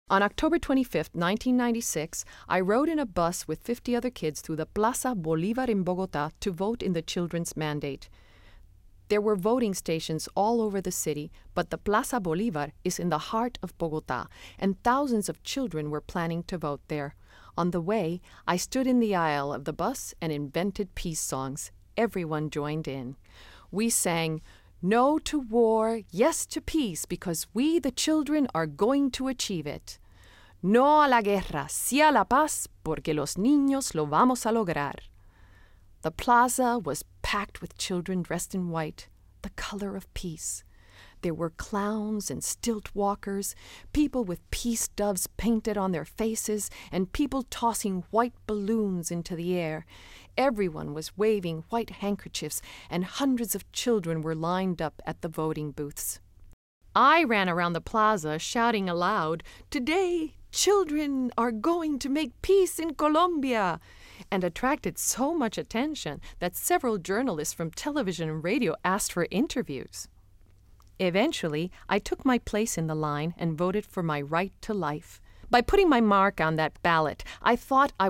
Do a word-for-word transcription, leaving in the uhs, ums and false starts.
On October twenty-fifth, nineteen ninety-six, I rode in a bus with fifty other kids through the Plaza Bolívar in Bogotá to vote in the children's mandate. There were voting stations all over the city, but the Plaza Bolívar is in the heart of Bogotá, and thousands of children were planning to vote there. On the way, I stood in the aisle of the bus and invented peace songs. Everyone joined in. We sang, "No to war, yes to peace, because we, the children, are going to achieve it. No a la guerra, sí a la paz, porque los niños lo vamos a lograr." The plaza was packed with children dressed in white, the color of peace. There were clowns and stilt walkers, people with peace doves painted on their faces, and people tossing white balloons into the air. Everyone was waving white handkerchiefs, and hundreds of children were lined up at the voting booths. I ran around the plaza shouting aloud, "Today, children are going to make peace in Colombia," and attracted so much attention that several journalists from television and radio asked for interviews. Eventually, I took my place in the line and voted for my right to life. By putting my mark on that ballot, I thought I